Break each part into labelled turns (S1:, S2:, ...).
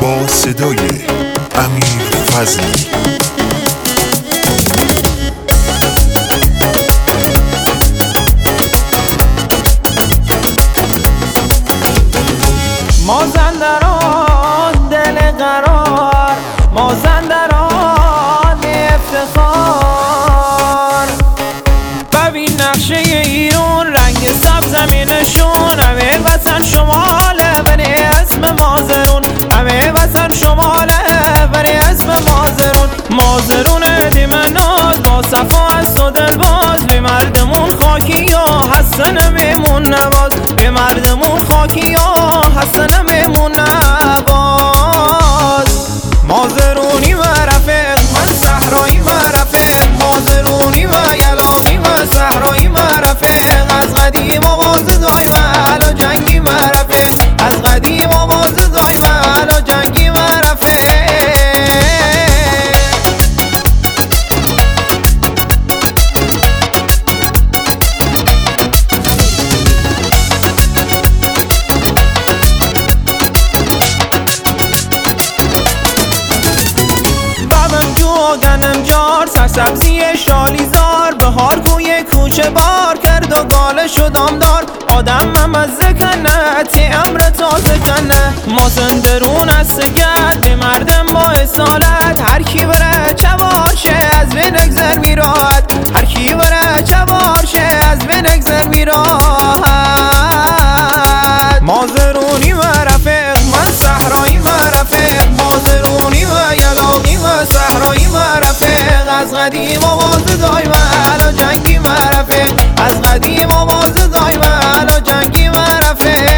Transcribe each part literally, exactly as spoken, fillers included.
S1: با صدای امیر فضلی.
S2: مازندران دل قرار، مازندران افتخار. ببین نقشه ایران، رنگ سبز زمینشون، همه وطن شماله بری اسم مازرون، همه وطن شماله بری اسم مازرون. مازرون دیمناز با صفا است و دلباز، به مردمون خاکی و حسن میمون نواز، به مردمون خاکی و حسن میمون نواز. مازرونی و رفیق من صحرایی و رفیق، مازرونی و یلاقی و صحرایی و رفیق. از قدیم آواز دایم اهل و جنگی و رفیق، از قدیم آواز دایم اهل و جنگی و رفیق. گنمجار سرسبزی شالیزار، بهار کوی کوچه بار کرد و گاله شد دامدار. آدم ممزه کنه تی امر تازه کنه، مازندرون از سگرد به مردم با اصالت. هر کی بره چوارشه از بین اگذر میراحت، هر کی بره چوارشه از بین اگذر میراحت. مازرونی و رفیق من صحرایی و رفیق، مازرونی و یلاقی و صحرایی و رفیق. از قدیم آواز دایم اهل و جنگی و رفیق، از قدیم آواز دایم اهل و جنگی و رفیق.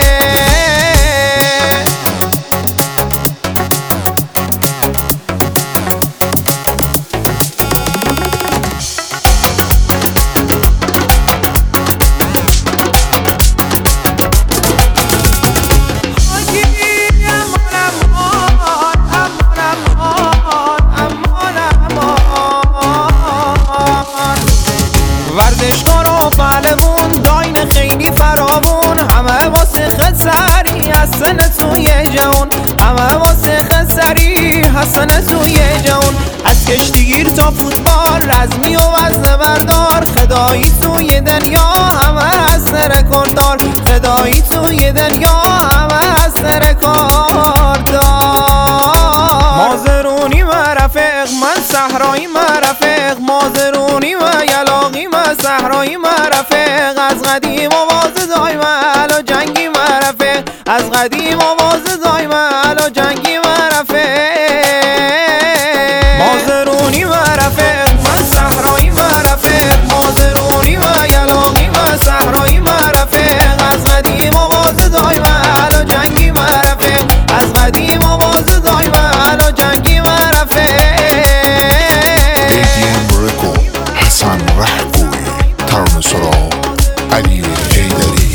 S2: ورزشکار و پهلوون داین خیلی فراوون، همه واسه خسری حسن توی جون، همه واسه خسری حسن توی جون. از کشتیگیر تا فوتبال، رزمی و وزنه بردار، خدایی توی دنیا همه هست رکورددار، خدایی توی دنیا همه هست رکورددار. مازرونی و رفیق من صحرایی و رفیق، مازرونی و یلاقی و صحرایی و رفیق. از قدیم آواز دایم اهل و جنگی و رفیق، از قدیم آواز دایم اهل و جنگی و رفیق. مازرونی و رفیق من صحرایی و رفیق، مازرونی و یلاقی و صحرایی و رفیق. از قدیم آواز دایم اهل و جنگی و رفیق، از قدیم آواز دایم اهل و جنگی و رفیق.
S1: حسن رحگوی، ترانه سرا علی حیدری.